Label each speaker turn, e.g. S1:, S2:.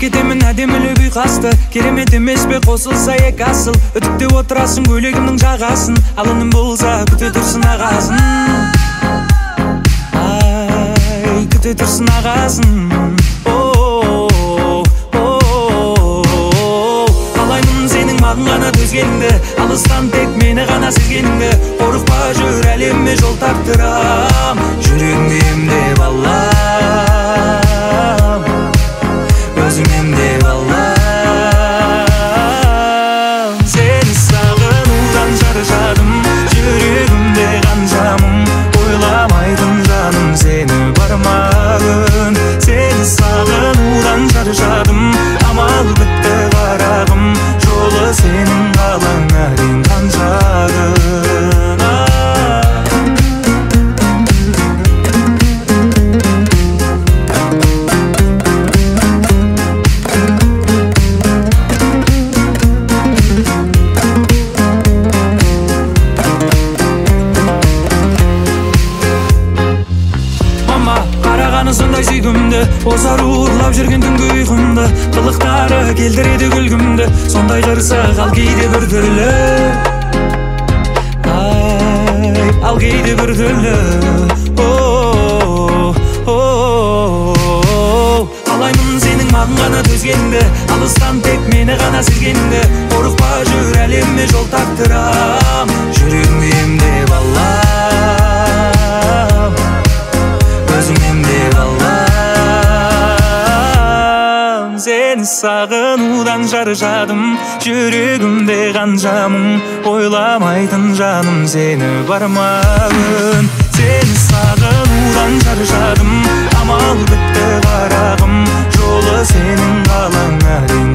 S1: кетемін әдемілеп ұйқасты. Керемет емес пе қосылса екі асыл. Үтіктеп отырасың көйлегімнің жағасын. Алыным болса күте тұрсын ағасын. Ай, күте тұрсын ағасын. Қалаймын сенің маған ғана төзгеніңді, алыстан тек мені ғана сезгеніңді. Қорықпа жүр әлемме жол тартырам, жүрегіңді емдеп алам, өзің емдеп алам. Сені сағынудан шаршадым, жүрегімде қанжамым. Ойламайтын жаным сені бармағын. Сені сағынудан шаршадым, амал бітті қарағым. Жолы сенің қалың әрең қаншағын. Сондай сүйгімді, озар уырлап жүрген түнгі ұйқымды. Қылықтары келтіреді күлгімді, сондай қырсық ал кейде бір түрлі. Ай, ал кейде бір түрлі. Қалаймын сенің маған ғана төзгеніңді, алыстан тек мені ғана сезгеніңді. Қорықпа жүр әлемме жол тартырам, жүрегіңді емдеп алам, өзің емдеп алам. Сені сағынудан шаршадым, жүрегімде қанжамым. Ойламайтын жаным сені бармағын. Сені сағынудан шаршадым, амал бітті қарағым. Жолы сенің қалаң әрең